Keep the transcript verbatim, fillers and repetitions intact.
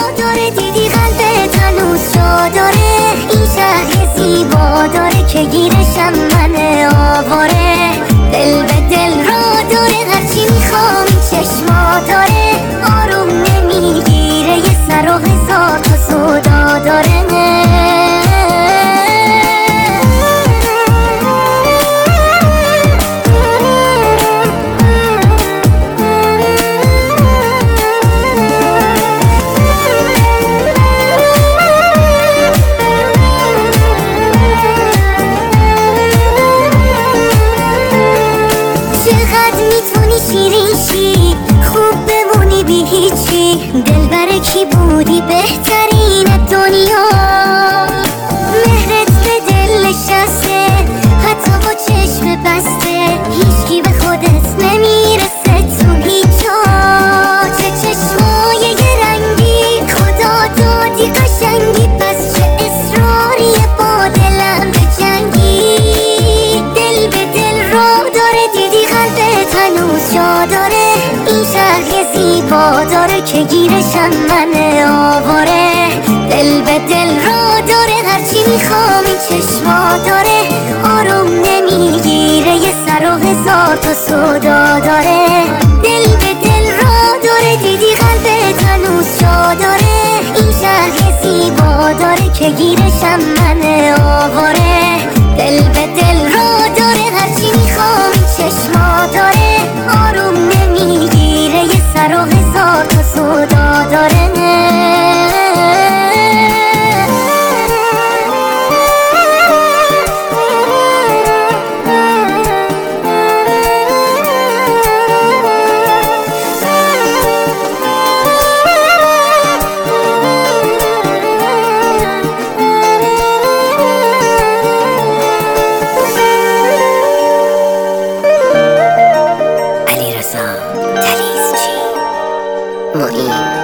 داره، دیدی قلبت هنوز جا داره. این شهر زیبا داره که گیرشم من آواره. دل به دل را داره، هرچی میخوام این چشما داره. آروم نمیگیره، یه سر و هزار تا سودا داره. خوب بمونی بی هیچی، دلبر کی بودی بهترین دنیا. مهرت به دل نشسته، حتی با چشم بسته. هیچکی به خودت نمیرسه تو هیچ جا. چه چشمای یه رنگی، خدا دادی قشنگی. پس چه اصراری با دلم به جنگی. دل به دل را داره، دیدی قلبت هنوز جا داره. این شهر زیبا داره که گیرشم من آواره. دل به دل را داره، هرچی میخوام این چشما داره. آروم نمیگیره، یه سر و هزار تا سودا داره. دل به دل را داره، دیدی قلبت هنوز جا داره. این شهر زیبا داره که گیرشم من آواره. دل به دل را داره، هرچی میخوام این چشما داره. آروم نمیگیره، یه سر و هزار تا سودا داره. علیرضا تلیزچی، معین.